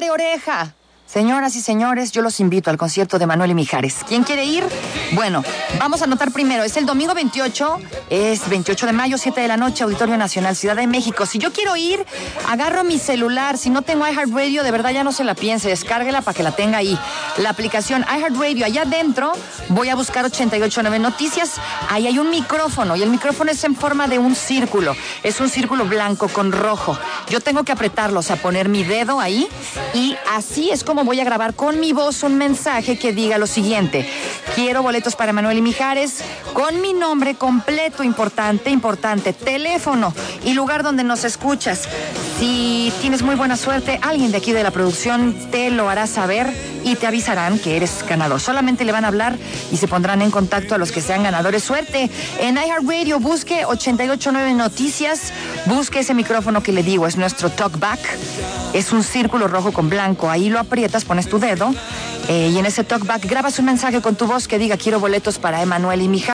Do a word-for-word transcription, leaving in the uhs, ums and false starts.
pare oreja. Señoras y señores, yo los invito al concierto de Manuel y Mijares. ¿Quién quiere ir? Bueno, vamos a anotar primero. Es el domingo veintiocho, es veintiocho de mayo, siete de la noche, Auditorio Nacional, Ciudad de México. Si yo quiero ir, agarro mi celular. Si no tengo iHeartRadio, de verdad ya no se la piense. Descárguela para que la tenga ahí. La aplicación iHeartRadio. Allá adentro voy a buscar ochenta y ocho punto nueve Noticias. Ahí hay un micrófono y el micrófono es en forma de un círculo. Es un círculo blanco con rojo. Yo tengo que apretarlo, o sea, poner mi dedo ahí y así es como voy a grabar con mi voz un mensaje que diga lo siguiente: quiero boletos para Manuel y Mijares con mi nombre completo, importante, importante, teléfono y lugar donde nos escuchas. Si tienes muy buena suerte, alguien de aquí de la producción te lo hará saber y te avisarán que eres ganador. Solamente le van a hablar y se pondrán en contacto a los que sean ganadores. Suerte. En iHeartRadio busque ochenta y ocho punto nueve Noticias, busque ese micrófono que le digo, es nuestro talkback. Es un círculo rojo con blanco, ahí lo aprietas, pones tu dedo eh, y en ese talkback grabas un mensaje con tu voz que diga quiero boletos para Emanuel y Mijares.